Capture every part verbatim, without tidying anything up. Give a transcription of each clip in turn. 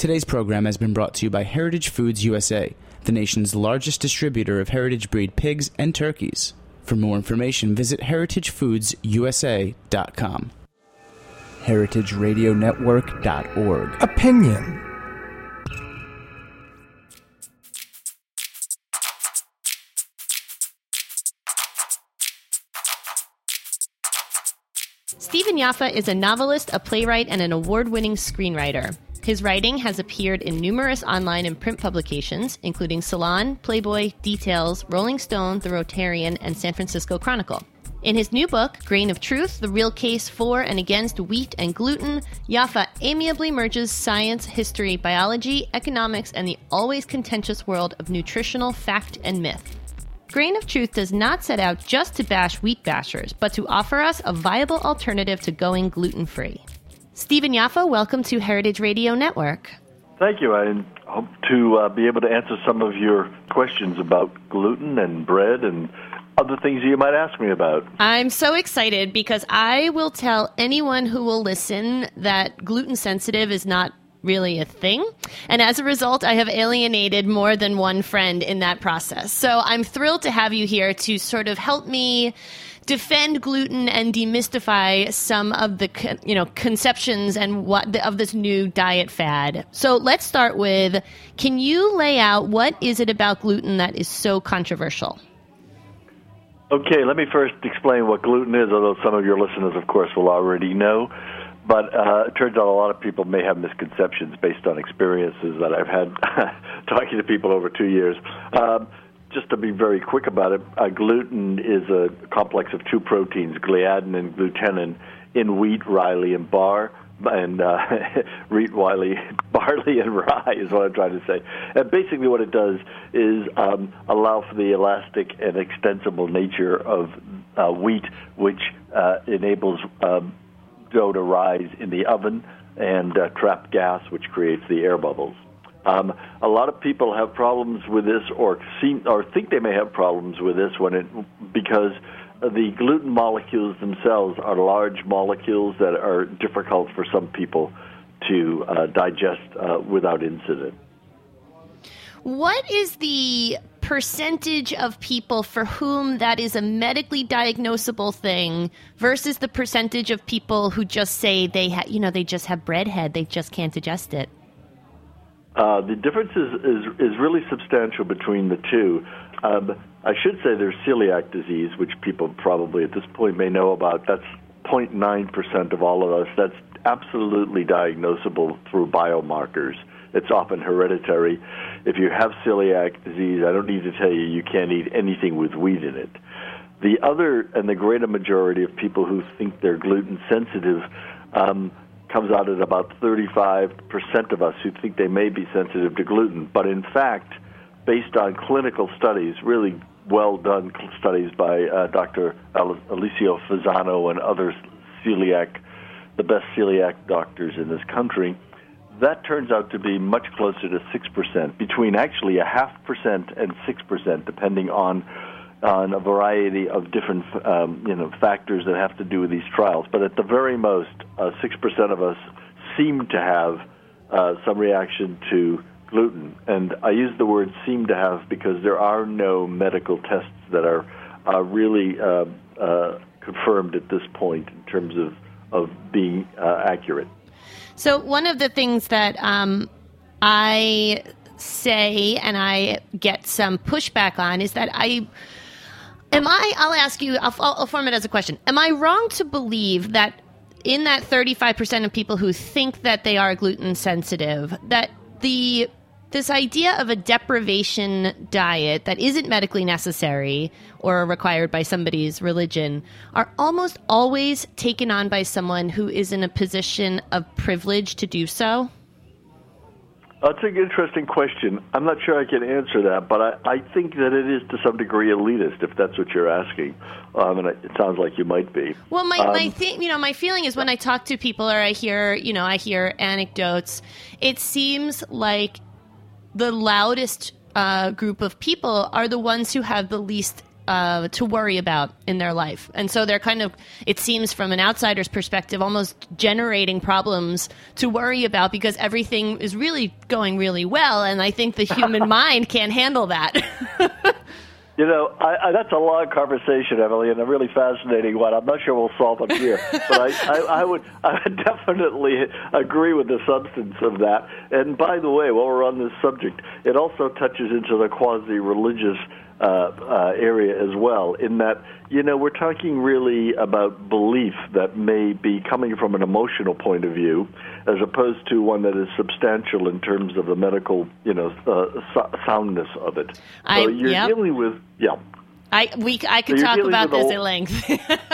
Today's program has been brought to you by Heritage Foods U S A, the nation's largest distributor of heritage breed pigs and turkeys. For more information, visit heritage foods u s a dot com. heritage radio network dot org. Opinion. Stephen Yaffa is a novelist, a playwright, and an award-winning screenwriter. His writing has appeared in numerous online and print publications, including Salon, Playboy, Details, Rolling Stone, The Rotarian, and San Francisco Chronicle. In his new book, Grain of Truth, The Real Case for and Against Wheat and Gluten, Yaffa amiably merges science, history, biology, economics, and the always contentious world of nutritional fact and myth. Grain of Truth does not set out just to bash wheat bashers, but to offer us a viable alternative to going gluten-free. Stephen Yaffa, welcome to Heritage Radio Network. Thank you. I hope to uh, be able to answer some of your questions about gluten and bread and other things you might ask me about. I'm so excited because I will tell anyone who will listen that gluten sensitive is not really a thing. And as a result, I have alienated more than one friend in that process. So I'm thrilled to have you here to sort of help me defend gluten and demystify some of the, you know, conceptions and what the, of this new diet fad. So let's start with, can you lay out what is it about gluten that is so controversial? Okay, let me first explain what gluten is, although some of your listeners, of course, will already know. But uh, it turns out a lot of people may have misconceptions based on experiences that I've had talking to people over two years. Um, just to be very quick about it, uh, gluten is a complex of two proteins, gliadin and glutenin, in wheat, rye, and bar, and uh, wheat, rye, barley, and rye is what I'm trying to say. And basically what it does is um, allow for the elastic and extensible nature of uh, wheat, which uh, enables um, dough to rise in the oven and uh, trap gas, which creates the air bubbles. Um, a lot of people have problems with this, or seem, or think they may have problems with this when it because the gluten molecules themselves are large molecules that are difficult for some people to uh, digest uh, without incident. What is the percentage of people for whom that is a medically diagnosable thing versus the percentage of people who just say they ha- you know, they just have breadhead, they just can't digest it? Uh, the difference is, is, is really substantial between the two. Um, I should say there's celiac disease, which people probably at this point may know about. That's zero point nine percent of all of us. That's absolutely diagnosable through biomarkers. It's often hereditary. If you have celiac disease, I don't need to tell you, you can't eat anything with wheat in it. The other and the greater majority of people who think they're gluten sensitive um, comes out at about thirty-five percent of us who think they may be sensitive to gluten. But in fact, based on clinical studies, really well-done studies by uh, Doctor Alicio Fasano and other celiac, the best celiac doctors in this country, that turns out to be much closer to six percent, between actually a half percent and six percent, depending on on a variety of different um, you know factors that have to do with these trials. But at the very most, uh, six percent of us seem to have uh, some reaction to gluten. And I use the word seem to have because there are no medical tests that are uh, really uh, uh, confirmed at this point in terms of, of being uh, accurate. So one of the things that um, I say and I get some pushback on is that I, am I, I'll ask you, I'll, I'll form it as a question. Am I wrong to believe that in that thirty-five percent of people who think that they are gluten sensitive, that the this idea of a deprivation diet that isn't medically necessary or required by somebody's religion are almost always taken on by someone who is in a position of privilege to do so? That's an interesting question. I'm not sure I can answer that, but I, I think that it is to some degree elitist, if that's what you're asking. Um, and it sounds like you might be. Well, my, um, my thing, you know, my feeling is when I talk to people or I hear, you know, I hear anecdotes, it seems like the loudest uh, group of people are the ones who have the least uh, to worry about in their life. And so they're kind of, it seems from an outsider's perspective, almost generating problems to worry about because everything is really going really well. And I think the human mind can't handle that. You know, I, I, that's a long conversation, Emily, and a really fascinating one. I'm not sure we'll solve it here, but I, I, I would I would definitely agree with the substance of that. And by the way, while we're on this subject, it also touches into the quasi-religious uh, uh, area as well, in that, you know, we're talking really about belief that may be coming from an emotional point of view, as opposed to one that is substantial in terms of the medical, you know, uh, so- soundness of it. So I, you're yep. dealing with, yeah. I we I could so talk about this whole, at length.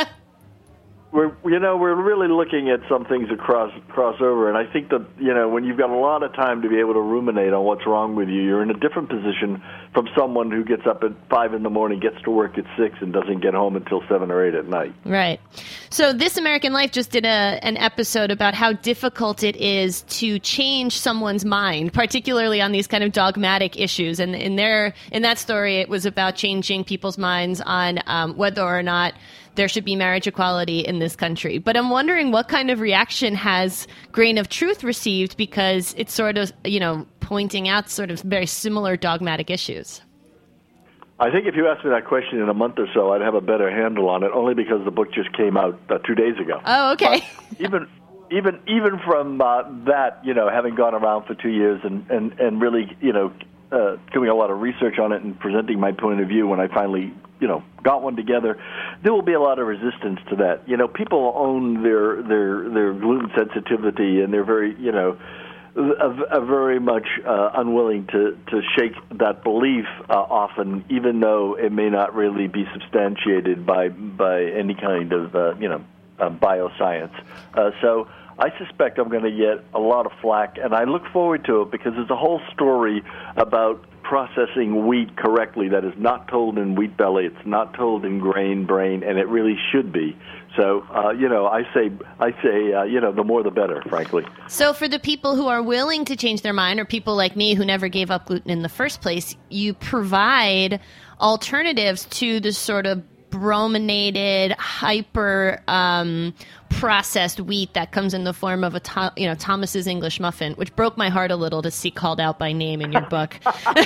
We're, you know, we're really looking at some things that cross crossover, and I think that, you know, when you've got a lot of time to be able to ruminate on what's wrong with you, you're in a different position from someone who gets up at five in the morning, gets to work at six, and doesn't get home until seven or eight at night. Right. So This American Life just did a, an episode about how difficult it is to change someone's mind, particularly on these kind of dogmatic issues. And in their in that story, it was about changing people's minds on um, whether or not there should be marriage equality in this country. But I'm wondering what kind of reaction has Grain of Truth received, because it's sort of, you know, pointing out sort of very similar dogmatic issues. I think if you asked me that question in a month or so, I'd have a better handle on it, only because the book just came out uh, two days ago. Oh, okay. But even even even from uh, that, you know, having gone around for two years and, and, and really, you know, uh, doing a lot of research on it and presenting my point of view when I finally, you know, got one together, there will be a lot of resistance to that. You know, people own their their their gluten sensitivity, and they're very, you know, are very much uh, unwilling to, to shake that belief uh, often, even though it may not really be substantiated by by any kind of, uh, you know, uh, bioscience. Uh, so I suspect I'm going to get a lot of flack, and I look forward to it because there's a whole story about processing wheat correctly that is not told in Wheat Belly. It's not told in Grain Brain, and it really should be. So, uh, you know, I say, I say, uh, you know, the more the better, frankly. So for the people who are willing to change their mind, or people like me who never gave up gluten in the first place, you provide alternatives to the sort of brominated, hyper um, processed wheat that comes in the form of a, to- you know, Thomas's English muffin, which broke my heart a little to see called out by name in your book.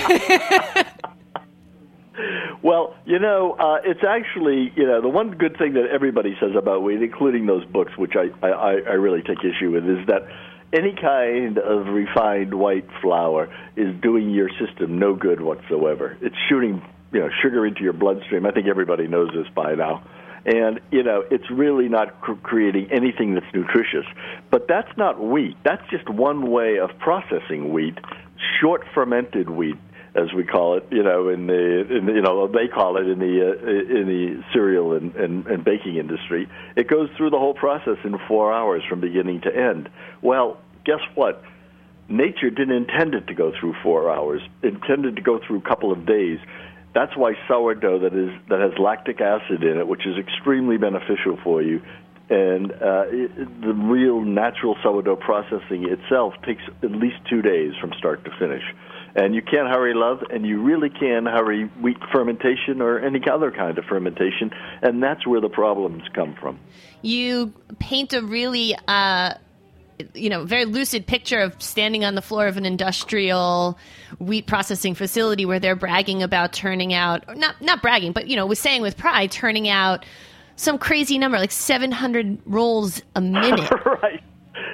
Well, you know, uh, it's actually, you know, the one good thing that everybody says about wheat, including those books, which I, I, I really take issue with, is that any kind of refined white flour is doing your system no good whatsoever. It's shooting, you know, sugar into your bloodstream. I think everybody knows this by now. And, you know, it's really not cr- creating anything that's nutritious. But that's not wheat. That's just one way of processing wheat, short fermented wheat, as we call it, you know, in the, in the you know, they call it in the uh, in the cereal and, and, and baking industry. It goes through the whole process in four hours from beginning to end. Well, guess what? Nature didn't intend it to go through four hours. It intended to go through a couple of days. That's why sourdough that is that has lactic acid in it, which is extremely beneficial for you, and uh, it, the real natural sourdough processing itself takes at least two days from start to finish. And you can't hurry love, and you really can hurry wheat fermentation or any other kind of fermentation, and that's where the problems come from. You paint a really, uh, you know, very lucid picture of standing on the floor of an industrial wheat processing facility where they're bragging about turning out, not not bragging, but, you know, was saying with pride, turning out some crazy number, like seven hundred rolls a minute. Right.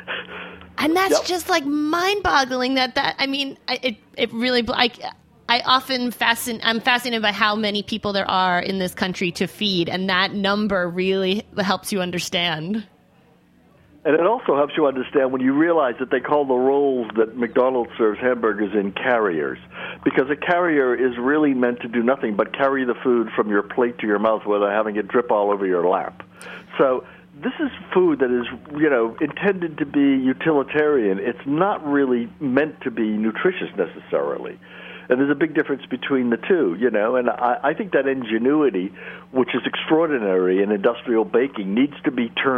And that's Yep. just like mind-boggling. That that I mean, I, it it really. I I often fascin I'm fascinated by how many people there are in this country to feed, and that number really helps you understand. And it also helps you understand when you realize that they call the rolls that McDonald's serves hamburgers in carriers, because a carrier is really meant to do nothing but carry the food from your plate to your mouth without having it drip all over your lap. So this is food that is, you know, intended to be utilitarian. It's not really meant to be nutritious necessarily. And there's a big difference between the two, you know, and I, I think that ingenuity, which is extraordinary in industrial baking, needs to be turned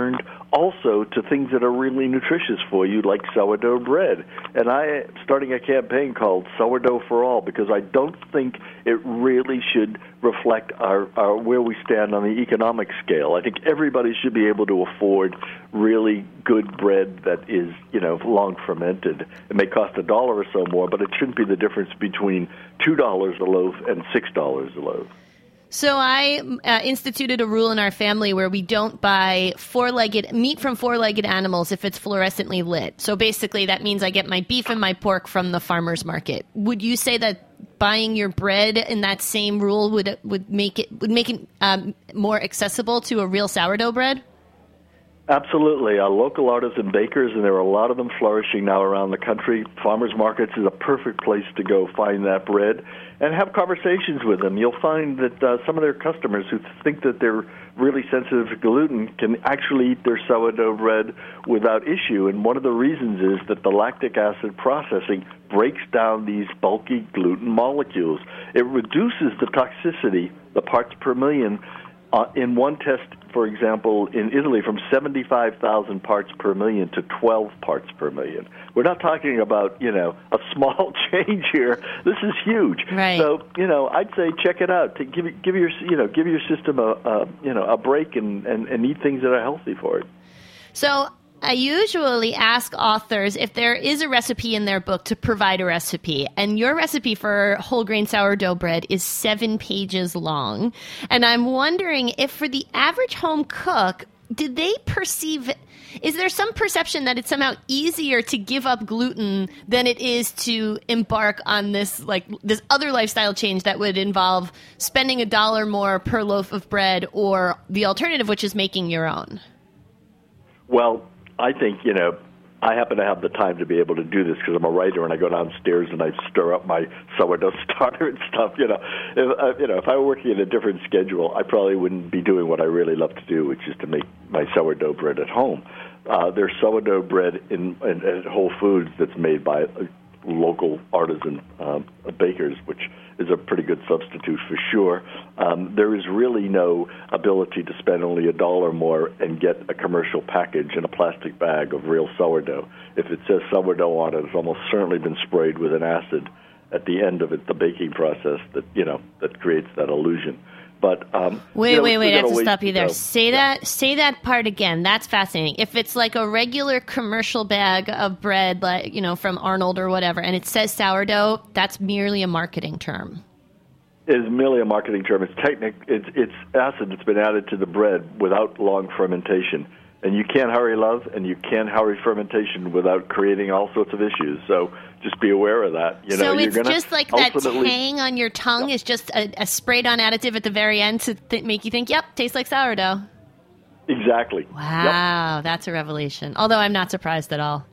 also to things that are really nutritious for you, like sourdough bread. And I am starting a campaign called Sourdough for All, because I don't think it really should reflect our, our where we stand on the economic scale. I think everybody should be able to afford really good bread that is, you know, long fermented. It may cost a dollar or so more, but it shouldn't be the difference between two dollars a loaf and six dollars a loaf. So I uh, instituted a rule in our family where we don't buy four-legged meat from four-legged animals if it's fluorescently lit. So basically that means I get my beef and my pork from the farmer's market. Would you say that buying your bread in that same rule would would make it would make it um, more accessible to a real sourdough bread? Absolutely. Our local artisan bakers, and there are a lot of them flourishing now around the country. Farmers markets is a perfect place to go find that bread and have conversations with them. You'll find that uh, some of their customers who think that they're really sensitive to gluten can actually eat their sourdough bread without issue. And one of the reasons is that the lactic acid processing breaks down these bulky gluten molecules. It reduces the toxicity, the parts per million, Uh, in one test, for example, in Italy, from seventy-five thousand parts per million to twelve parts per million. We're not talking about, you know, a small change here. This is huge. Right. So, you know, I'd say check it out. To give give your you know give your system a, a you know a break and, and, and eat things that are healthy for it. So I usually ask authors if there is a recipe in their book to provide a recipe. And your recipe for whole grain sourdough bread is seven pages long. And I'm wondering if for the average home cook, did they perceive, is there some perception that it's somehow easier to give up gluten than it is to embark on this, like, this other lifestyle change that would involve spending a dollar more per loaf of bread, or the alternative, which is making your own? Well, I think, you know, I happen to have the time to be able to do this because I'm a writer and I go downstairs and I stir up my sourdough starter and stuff. You know, if, uh, you know, if I were working in a different schedule, I probably wouldn't be doing what I really love to do, which is to make my sourdough bread at home. Uh, there's sourdough bread in, in at Whole Foods that's made by uh, local artisan um, bakers, which is a pretty good substitute for sure. Um, there is really no ability to spend only a dollar more and get a commercial package in a plastic bag of real sourdough. If it says sourdough on it, it's almost certainly been sprayed with an acid at the end of it, the baking process that, you know, that creates that illusion. But um, wait, you know, wait, wait! I have to wait, stop you there. You know, say yeah. that, say that part again. That's fascinating. If it's like a regular commercial bag of bread, like, you know, from Arnold or whatever, and it says sourdough, that's merely a marketing term. It is merely a marketing term. It's technic. It's it's acid that's been added to the bread without long fermentation. And you can't hurry love, and you can't hurry fermentation without creating all sorts of issues. So just be aware of that. You know, so it's you're gonna just like that ultimately tang on your tongue yeah. is just a, a sprayed-on additive at the very end to th- make you think, yep, tastes like sourdough. Exactly. Wow, yep. That's a revelation. Although I'm not surprised at all.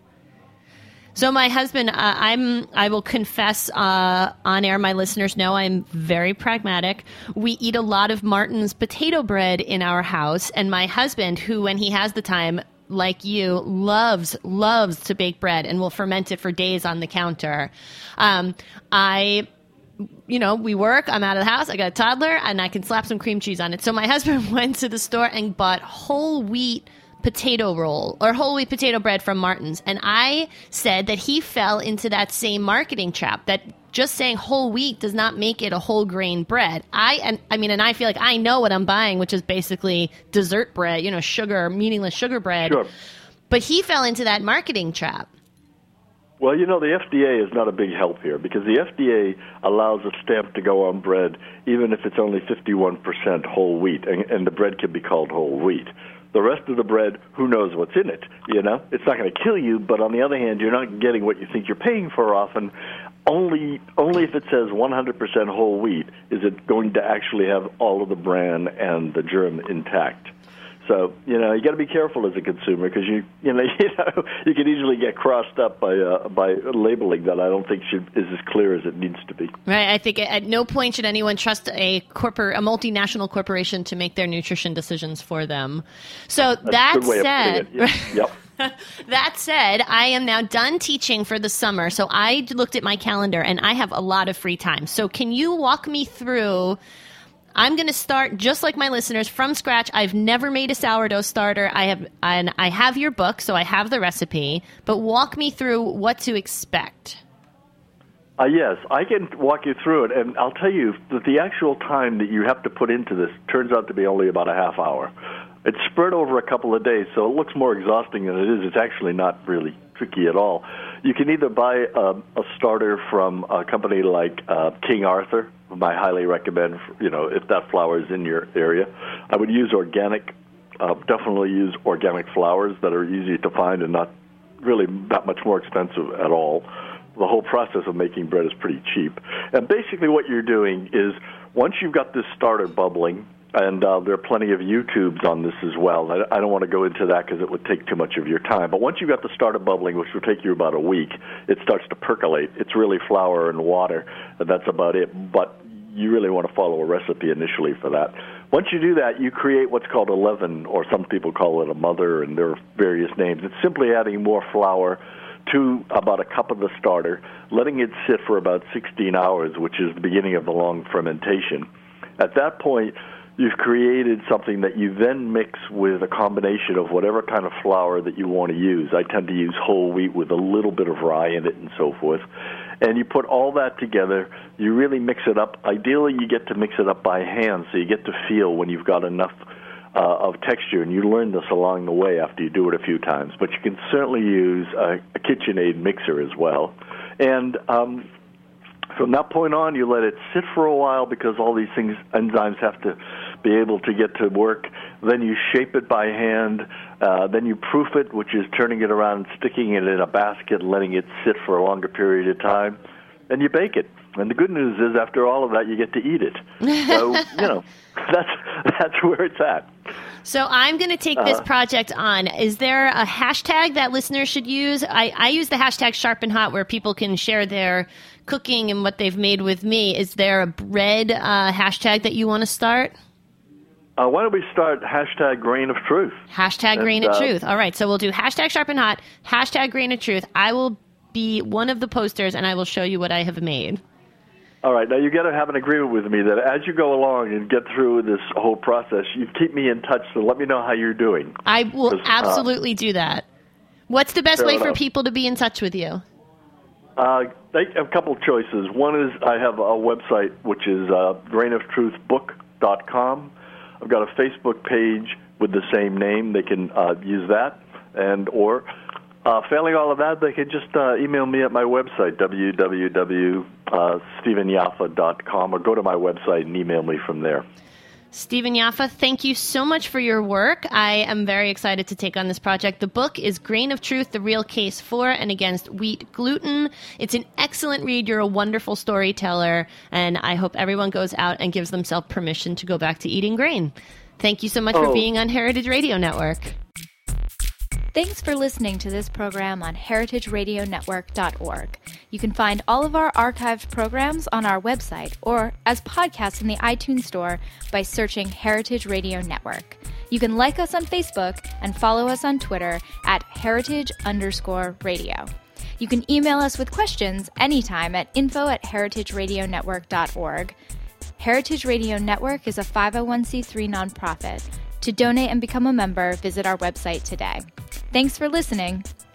So my husband, uh, I'm, I will confess uh, on air, my listeners know I'm very pragmatic. We eat a lot of Martin's potato bread in our house. And my husband, who when he has the time, like you, loves, loves to bake bread and will ferment it for days on the counter. Um, I... You know, we work, I'm out of the house, I got a toddler, and I can slap some cream cheese on it. So my husband went to the store and bought whole wheat potato roll or whole wheat potato bread from Martin's. And I said that he fell into that same marketing trap, that just saying whole wheat does not make it a whole grain bread. I and I mean, and I feel like I know what I'm buying, which is basically dessert bread, you know, sugar, meaningless sugar bread. Sure. But he fell into that marketing trap. Well, you know, the F D A is not a big help here because the F D A allows a stamp to go on bread even if it's only fifty-one percent whole wheat, and, and the bread can be called whole wheat. The rest of the bread, who knows what's in it, you know? It's not going to kill you, but on the other hand, you're not getting what you think you're paying for often. Only only if it says one hundred percent whole wheat is it going to actually have all of the bran and the germ intact. So, you know, you got to be careful as a consumer because you, you know, you know, you can easily get crossed up by uh, by labeling that I don't think should, is as clear as it needs to be. Right. I think at no point should anyone trust a corpor- a multinational corporation to make their nutrition decisions for them. So That's that a good way said, of putting it. Yeah. Yep. That said, I am now done teaching for the summer. So I looked at my calendar and I have a lot of free time. So can you walk me through I'm going to start just like my listeners from scratch. I've never made a sourdough starter. I have, and I have your book, so I have the recipe. But walk me through what to expect. Uh, yes, I can walk you through it, and I'll tell you that the actual time that you have to put into this turns out to be only about a half hour. It's spread over a couple of days, so it looks more exhausting than it is. It's actually not really tricky at all. You can either buy a, a starter from a company like uh, King Arthur, whom I highly recommend, you know, if that flour is in your area. I would use organic, uh, definitely use organic flours that are easy to find and not really that much more expensive at all. The whole process of making bread is pretty cheap. And basically what you're doing is once you've got this starter bubbling, and uh, there are plenty of YouTubes on this as well. I, I don't want to go into that because it would take too much of your time. But once you've got the starter bubbling, which will take you about a week, it starts to percolate. It's really flour and water, and that's about it. But you really want to follow a recipe initially for that. Once you do that, you create what's called a leaven, or some people call it a mother, and there are various names. It's simply adding more flour to about a cup of the starter, letting it sit for about sixteen hours, which is the beginning of the long fermentation. At that point, you've created something that you then mix with a combination of whatever kind of flour that you want to use. I tend to use whole wheat with a little bit of rye in it and so forth. And you put all that together, you really mix it up. Ideally, you get to mix it up by hand, so you get to feel when you've got enough Uh, of texture, and you learn this along the way after you do it a few times. But you can certainly use a, a KitchenAid mixer as well. And um, from that point on, you let it sit for a while because all these things, enzymes have to be able to get to work. Then you shape it by hand. Uh, then you proof it, which is turning it around and sticking it in a basket and letting it sit for a longer period of time. And you bake it. And the good news is, after all of that, you get to eat it. So, you know, that's that's where it's at. So I'm going to take this project on. Is there a hashtag that listeners should use? I, I use the hashtag Sharp and Hot, where people can share their cooking and what they've made with me. Is there a bread uh, hashtag that you want to start? Uh, why don't we start hashtag Grain of Truth? Hashtag and, Grain of uh, Truth. All right, so we'll do hashtag Sharp and Hot, hashtag Grain of Truth. I will be one of the posters, and I will show you what I have made. All right. Now, you got to have an agreement with me that as you go along and get through this whole process, you keep me in touch, so let me know how you're doing. I will absolutely uh, do that. What's the best way enough. for people to be in touch with you? Uh, they have a couple of choices. One is I have a website, which is uh, grain of truth book dot com. I've got a Facebook page with the same name. They can uh, use that. And or uh, failing all of that, they can just uh, email me at my website, w w w dot stephen yaffa dot com, or go to my website and email me from there. Stephen Yaffa, thank you so much for your work. I am very excited to take on this project. The book is Grain of Truth, The Real Case for and Against Wheat Gluten. It's an excellent read. You're a wonderful storyteller, and I hope everyone goes out and gives themselves permission to go back to eating grain. Thank you so much oh. for being on Heritage Radio Network. Thanks for listening to this program on heritage radio network dot org. You can find all of our archived programs on our website or as podcasts in the iTunes Store by searching Heritage Radio Network. You can like us on Facebook and follow us on Twitter at heritage underscore radio. You can email us with questions anytime at info at heritage radio network dot org. Heritage Radio Network is a five oh one c three nonprofit. To donate and become a member, visit our website today. Thanks for listening.